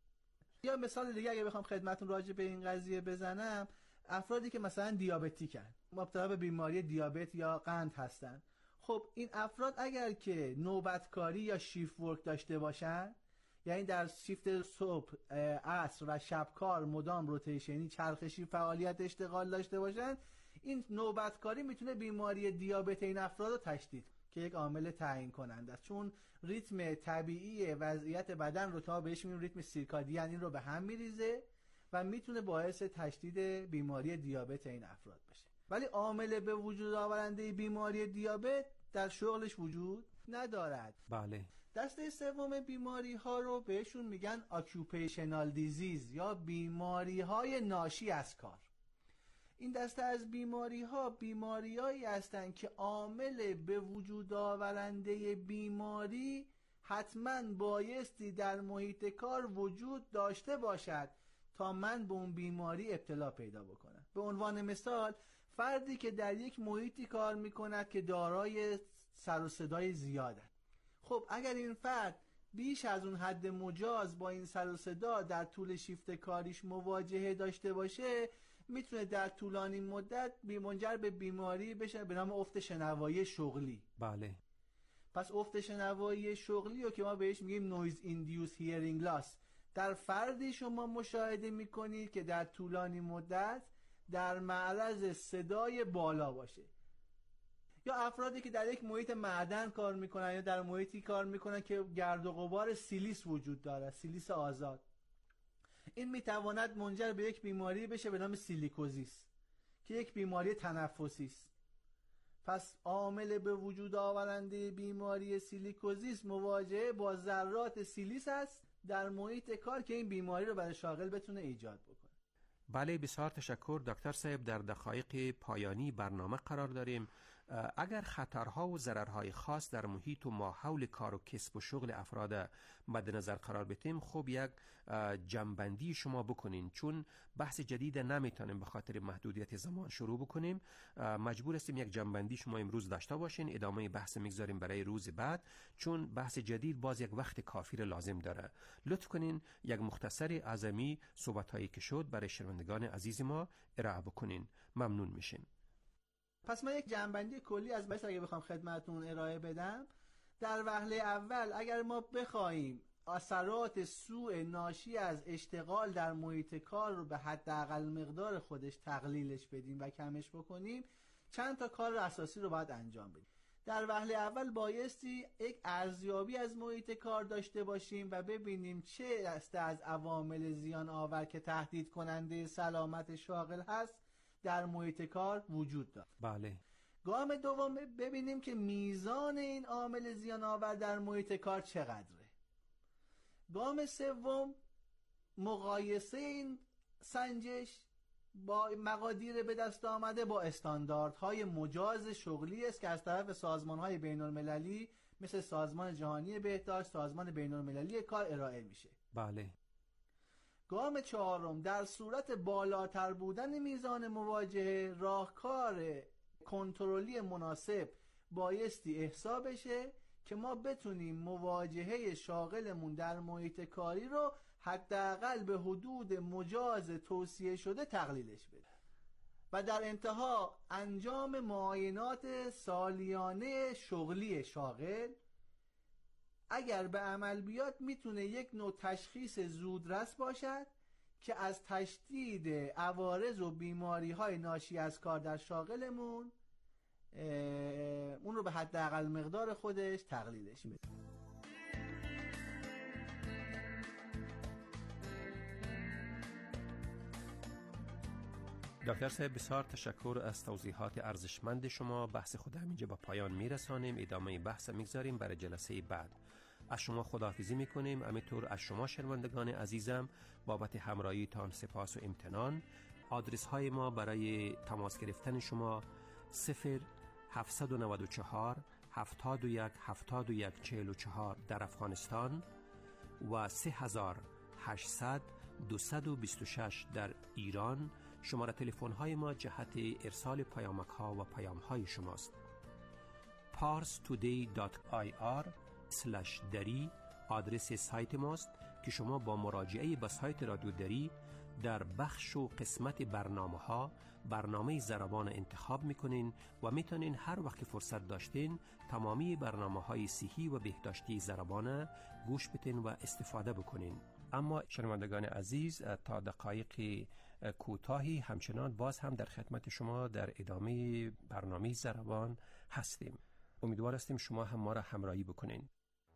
یا مثال دیگه اگه بخوام خدمتتون راجع به این قضیه بزنم، افرادی که مثلا دیابتیکن، مبتلا به بیماری دیابت یا قند هستن، خب این افراد اگر که نوبتکاری یا شیفت ورک داشته باشن، یعنی در شیفت صبح، عصر و شب کار مدام روتیشنی چرخشی فعالیت اشتغال داشته باشن، این نوبتکاری میتونه بیماری دیابت این افراد رو تشدید که یک عامل تعیین کننده است، چون ریتم طبیعی وضعیت بدن رو تا بهش میگیم ریتم سیرکادین، این رو به هم میریزه و میتونه باعث تشدید بیماری دیابت این افراد بشه. ولی عامل به وجود آورنده بیماری دیابت در شغلش وجود ندارد. بله. دسته سوم بیماری ها رو بهشون میگن occupational disease یا بیماری های ناشی از کار. این دسته از بیماری‌هایی هستند که عامل به وجود آورنده بیماری حتما بایستی در محیط کار وجود داشته باشد تا من به اون بیماری ابتلا پیدا بکنم. به عنوان مثال، فردی که در یک محیطی کار میکند که دارای سر و صدای زیاده، خب اگر این فرد بیش از اون حد مجاز با این سر و صدا در طول شیفت کاریش مواجهه داشته باشه، میتونه در طولانی مدت منجر به بیماری بشه به نام افت شنوایی شغلی. بله. پس افت شنوایی شغلی رو که ما بهش میگیم noise induced hearing loss در فردی شما مشاهده میکنید که در طولانی مدت در معرض صدای بالا باشه، یا افرادی که در یک محیط معدن کار میکنن یا در محیطی کار میکنن که گرد و غبار سیلیس وجود داره، سیلیس آزاد. این میتواند منجر به یک بیماری بشه به نام سیلیکوزیس که یک بیماری تنفسی است. پس عامل به وجود آورنده بیماری سیلیکوزیس مواجهه با ذرات سیلیس است در محیط کار که این بیماری رو برای شاغل بتونه ایجاد بکنه. بله، بسیار تشکر دکتر صاحب. در دقایق پایانی برنامه قرار داریم. اگر خطرها و ضررهای خاص در محیط و ماحول کار و کسب و شغل افراد مد نظر قرار بدیم، خب یک جنبندی شما بکنین، چون بحث جدید نمیتونیم به خاطر محدودیت زمان شروع بکنیم، مجبور هستیم یک جنبندی شما امروز داشته باشین. ادامه بحث میگذاریم برای روز بعد، چون بحث جدید باز یک وقت کافی لازم داره. لطف کنین یک مختصری اعظمی صحبتایی که شد برای شنوندگان عزیز ما ارائه بکنین، ممنون میشیم. پس من یک جنبندی کلی از بحث اگه بخوام خدمتون ارائه بدم، در وهله اول اگر ما بخوایم اثرات سوء ناشی از اشتغال در محیط کار رو به حداقل مقدار خودش تقلیلش بدیم و کمش بکنیم، چند تا کار اساسی رو باید انجام بدیم. در وهله اول بایستی یک ارزیابی از محیط کار داشته باشیم و ببینیم چه دسته از عوامل زیان آور که تهدید کننده سلامت شاغل هست در محیط کار وجود دارد. بله. گام دوم ببینیم که میزان این عامل زیان آور در محیط کار چقدره. گام سوم مقایسه این سنجش با مقادیر به دست آمده با استانداردهای مجاز شغلی است که از طرف سازمانهای بین المللی مثل سازمان جهانی بهداشت، سازمان بین المللی کار ارائه میشه. بله. گام چهارم در صورت بالاتر بودن میزان مواجهه، راهکار کنترلی مناسب بایستی احسا بشه که ما بتونیم مواجهه شاغلمون در محیط کاری رو حداقل به حدود مجاز توصیه شده تقلیلش بده. و در انتها انجام معاینات سالیانه شغلی شاغل اگر به عمل بیاد میتونه یک نوع تشخیص زودرس باشد که از تشدید عوارض و بیماری‌های ناشی از کار در شاغلمون اون رو به حداقل مقدار خودش تقلیلش بده. دکتر صاحب بسیار تشکر از توضیحات ارزشمند شما. بحث خود همینجا به پایان میرسانیم، ادامه بحث میگذاریم برای جلسه بعد. از شما خداحافظی میکنیم، همینطور از شما شنوندگان عزیزم بابت همراهیتان سپاس و امتنان. آدرس های ما برای تماس گرفتن شما 0794 71 71 44 در افغانستان و 3800 226 در ایران. شماره تلفن های ما جهت ارسال پیامک ها و پیام های شماست. parstoday.ir/dari آدرس سایت ماست که شما با مراجعه به سایت رادیو دری در بخش و قسمت برنامه ضربان انتخاب میکنین و میتونین هر وقت فرصت داشتین تمامی برنامه‌های صحی و بهداشتی ضربان گوش بدین و استفاده بکنین. اما شنوندگان عزیز تا دقایق کوتاهی همچنان باز هم در خدمت شما در ادامه برنامه ضربان هستیم. امیدوار هستیم شما هم ما را همراهی بکنین.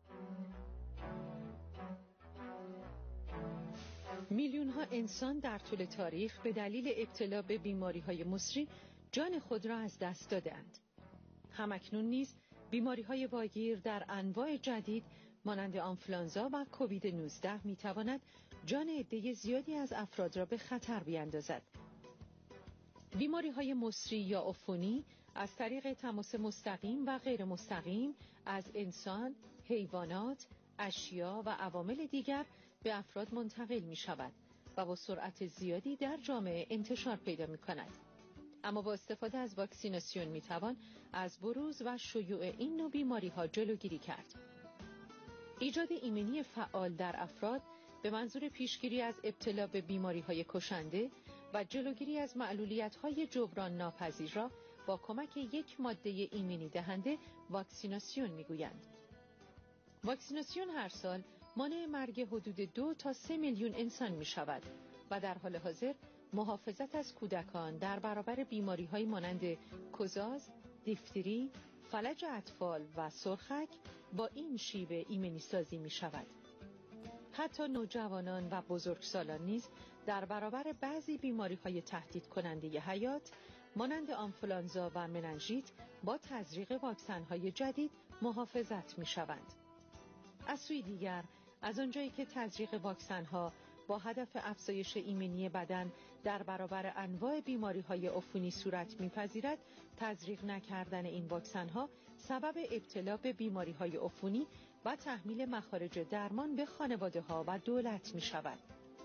میلیون ها انسان در طول تاریخ به دلیل ابتلا به بیماری های مصری جان خود را از دست دادند. همکنون نیز بیماری های واگیر در انواع جدید مانند آنفلانزا و کووید 19 می تواند جان عده زیادی از افراد را به خطر بیاندازد. بیماری‌های مصری یا عفونی از طریق تماس مستقیم و غیر مستقیم از انسان، حیوانات، اشیا و عوامل دیگر به افراد منتقل می‌شود و با سرعت زیادی در جامعه انتشار پیدا می‌کند. اما با استفاده از واکسیناسیون می‌توان از بروز و شیوع این نوع بیماری‌ها جلوگیری کرد. ایجاد ایمنی فعال در افراد به منظور پیشگیری از ابتلا به بیماری‌های کشنده و جلوگیری از معلولیت‌های جبران ناپذیر را با کمک یک ماده ایمنی دهنده واکسیناسیون می‌گویند. واکسیناسیون هر سال مانع مرگ حدود 2 تا 3 میلیون انسان می‌شود و در حال حاضر محافظت از کودکان در برابر بیماری‌های مانند کوزاز، دیفتری، فلج اطفال و سرخک با این شیوه ایمنی سازی می‌شود. حتی نوجوانان و بزرگسالان نیز در برابر بعضی بیماری‌های تهدید کننده حیات مانند آنفولانزا و مننژیت با تزریق واکسن‌های جدید محافظت می‌شوند. از سوی دیگر، از آنجایی که تزریق واکسن‌ها با هدف افزایش ایمنی بدن در برابر انواع بیماری‌های عفونی صورت می‌پذیرد، تزریق نکردن این واکسن‌ها سبب ابتلا به بیماری‌های عفونی و تحمیل مخارج درمان به خانواده‌ها و دولت می‌شود.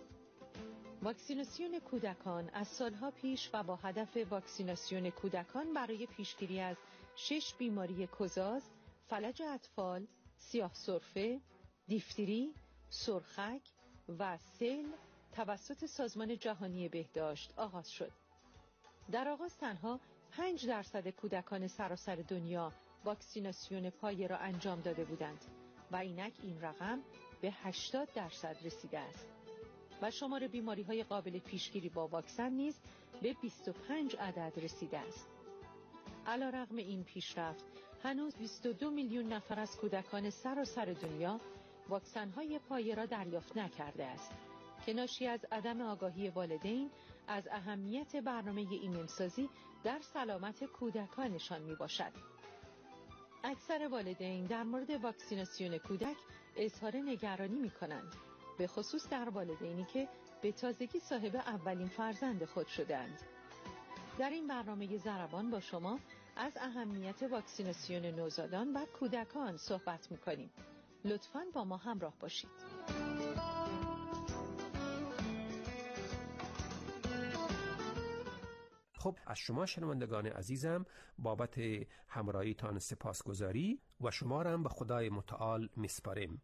واکسیناسیون کودکان از سالها پیش و با هدف واکسیناسیون کودکان برای پیشگیری از 6 بیماری کوزاز، فلج اطفال، سیاه سرفه، دیفتری، سرخک و سل توسط سازمان جهانی بهداشت آغاز شد. در آغاز تنها 5% کودکان سراسر دنیا واکسیناسیون پایه را انجام داده بودند و اینک این رقم به 80% رسیده است و شمار بیماری‌های قابل پیشگیری با واکسن نیز به 25 عدد رسیده است. علی‌رغم این پیشرفت، هنوز 22 میلیون نفر از کودکان سراسر دنیا واکسن‌های پایه را دریافت نکرده است که ناشی از عدم آگاهی والدین از اهمیت برنامه ایمن‌سازی در سلامت کودکانشان میباشد. اکثر والدین در مورد واکسیناسیون کودک اظهار نگرانی می‌کنند، به خصوص در والدینی که به تازگی صاحب اولین فرزند خود شدند. در این برنامه ضربان با شما از اهمیت واکسیناسیون نوزادان و کودکان صحبت می‌کنیم. لطفاً با ما همراه باشید. خب، از شما شنوندگان عزیزم بابت همراهیتان سپاسگزاری و شما را هم به خدای متعال میسپاریم.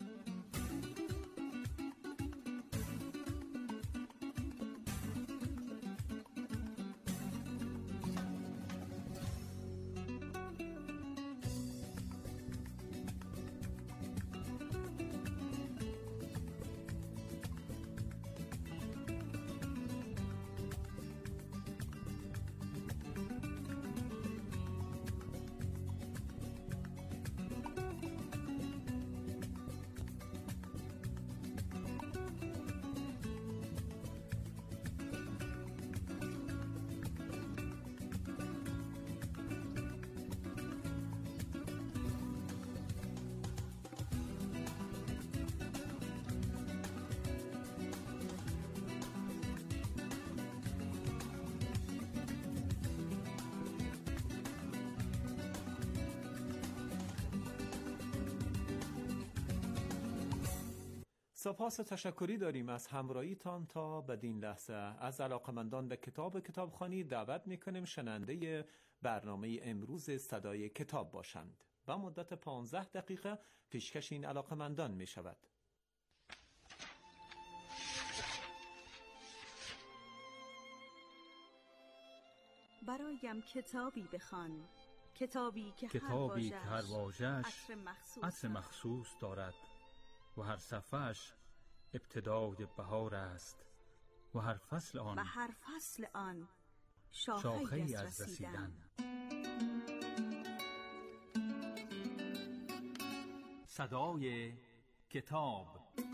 سپاس و تشکری داریم از همراهیتان تا بدین لحظه. از علاقمندان به کتابخوانی دعوت میکنیم شنونده برنامه امروز صدای کتاب باشند و مدت 15 دقیقه پیشکش این علاقمندان می شود. برایم کتابی بخوان، کتابی که هر واژه‌اش عطر مخصوص دارد و هر صفحه‌اش ابتدای بهار است و هر فصل آن شاخه‌ای از رسیدن. صدای کتاب.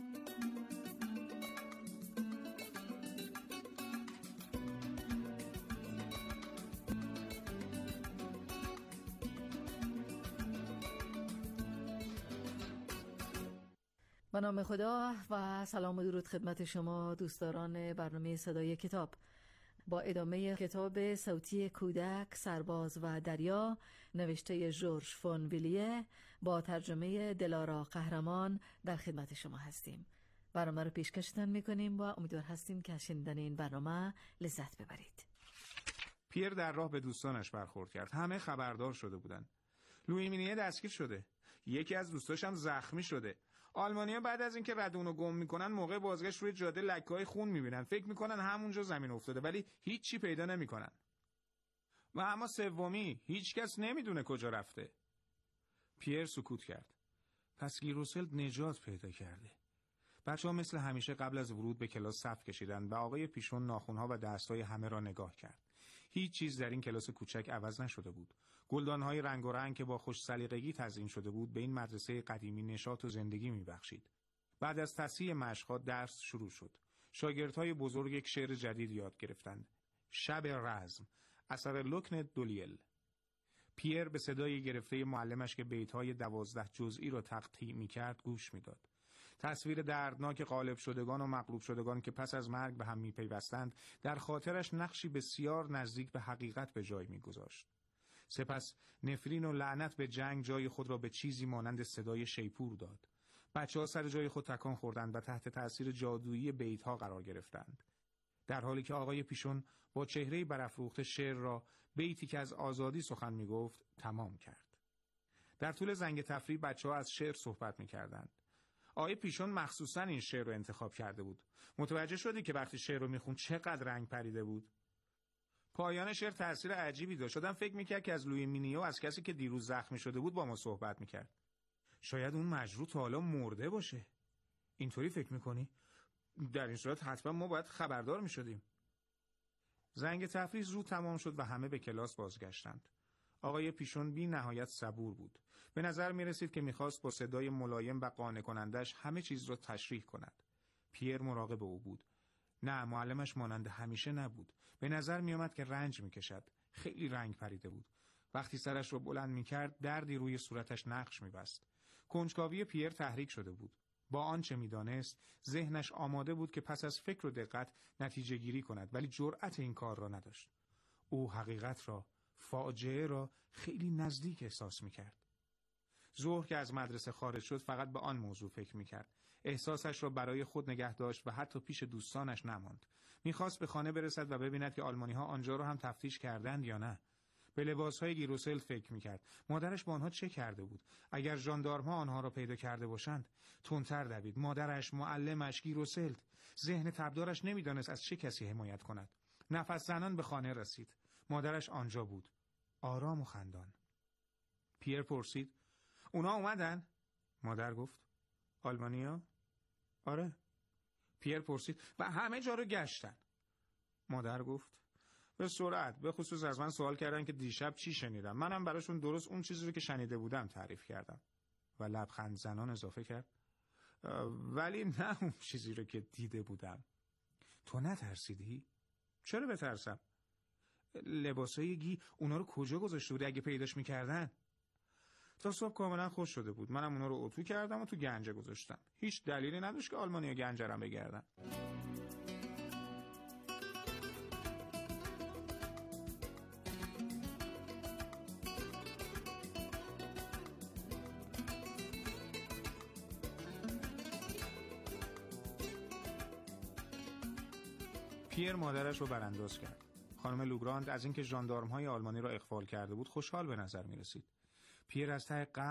به نام خدا و سلام و درود خدمت شما دوستداران برنامه صدای کتاب. با ادامه کتاب صوتی کودک، سرباز و دریا نوشته ژورژ فون ویلیه با ترجمه دلارا قهرمان در خدمت شما هستیم. برنامه رو پیشکشتن میکنیم و امیدوار هستیم که از شنیدن این برنامه لذت ببرید. پیر در راه به دوستانش برخورد کرد. همه خبردار شده بودن. لویی مینیه دستگیر شده. یکی از دوستاش هم زخمی شده. آلمانی‌ها بعد از اینکه ردونو گم میکنن موقع بازگشت روی جاده لکه‌های خون میبینن. فکر میکنن همونجا زمین افتاده ولی هیچی پیدا نمیکنن. و اما سومی هیچ کس نمیدونه کجا رفته. پیر سکوت کرد. پس گیروسلد نجات پیدا کرده. بچه‌ها مثل همیشه قبل از ورود به کلاس صف کشیدن و آقای پیشون ناخن‌ها و دستای همه را نگاه کرد. هیچ چیز در این کلاس کوچک عوض نشده بود. گلدان‌های رنگ و رنگ که با خوش سلیقگی تزیین شده بود به این مدرسه قدیمی نشاط و زندگی می‌بخشید. بعد از تصحیح مشق‌ها درس شروع شد. شاگردهای بزرگ یک شعر جدید یاد گرفتند. شب رزم، اثر لوکن دولیل. پیر به صدای گرفته معلمش که بیت‌های 12 جزئی را تقطیع می‌کرد گوش می‌داد. تصویر دردناک غالب شدگان و مغلوب شدگان که پس از مرگ به هم می‌پیوستند در خاطرش نقشی بسیار نزدیک به حقیقت به جای می‌گذاشت. سپس نفرین و لعنت به جنگ جای خود را به چیزی مانند صدای شیپور داد. بچه‌ها سر جای خود تکان خوردند و تحت تأثیر جادویی بیت‌ها قرار گرفتند. در حالی که آقای پیشون با چهره‌ای برافروخته شعر را بیتی که از آزادی سخن می‌گفت تمام کرد. در طول زنگ تفریح بچه‌ها از شعر صحبت می‌کردند. آقای پیشون مخصوصاً این شعر رو انتخاب کرده بود. متوجه شدی که وقتی شعر رو می‌خوند چقدر رنگ پریده بود؟ پایان شعر تأثیر عجیبی داشت. شدم فکر می‌کرد که از لویی مینیو، از کسی که دیروز زخمی شده بود با ما صحبت می‌کرد. شاید اون مجروح تا حالا مرده باشه. اینطوری فکر می‌کنی؟ در این صورت حتما ما باید خبردار می‌شدیم. زنگ تفریح زود تمام شد و همه به کلاس بازگشتند. آقای پیشون بی نهایت صبور بود. به نظر می رسید که می‌خواست با صدای ملایم و قانع کنندش همه چیز را تشریح کند. پیر مراقب او بود. نه، معلمش مانند همیشه نبود. به نظر می آمد که رنج می‌کشد. خیلی رنگ پریده بود. وقتی سرش را بلند می‌کرد دردی روی صورتش نقش می‌بست. کنجکاوی پیر تحریک شده بود. با آنچه می‌دانست ذهنش آماده بود که پس از فکر و دقت نتیجه گیری کند، ولی جرأت این کار را نداشت. او حقیقت را، فاجعه را خیلی نزدیک احساس می‌کرد. ظهر که از مدرسه خارج شد فقط به آن موضوع فکر می‌کرد. احساسش را برای خود نگه داشت و حتی پیش دوستانش نماند. می‌خواست به خانه برسد و ببیند که آلمانی‌ها آنجا را هم تفتیش کردند یا نه. به لباس‌های گیروسلد فکر می‌کرد. مادرش با آنها چه کرده بود؟ اگر ژاندارم‌ها آنها را پیدا کرده باشند، تندتر دوید. مادرش، معلمش، گیروسلد. ذهن تبدارش نمی‌دانست از چه کسی حمایت کند. نفس زنان به خانه رسید. مادرش آنجا بود. آرام و خندان. پیر پرسید: اونا اومدن؟ مادر گفت: آلمانیا؟ آره. پیر پرسید: و همه جا رو گشتن؟ مادر گفت: به سرعت. به خصوص از من سوال کردن که دیشب چی شنیدم. منم براشون درست اون چیزی رو که شنیده بودم تعریف کردم. و لبخند زنان اضافه کرد: ولی نه اون چیزی رو که دیده بودم. تو نترسیدی؟ چرا بترسم؟ لباسای گی اونا رو کجا گذاشته بودی اگه پیداش میکردن؟ تا صبح کاملا خوش شده بود. منم اونا رو اتو کردم و تو گنجه گذاشتم. هیچ دلیلی نداشت که آلمانیا گنجه رم بگردن. پیر مادرش رو برانداز کرد. خانم لوگراند از اینکه ژاندارم‌های آلمانی را اخفال کرده بود خوشحال به نظر می رسید. پیر از ته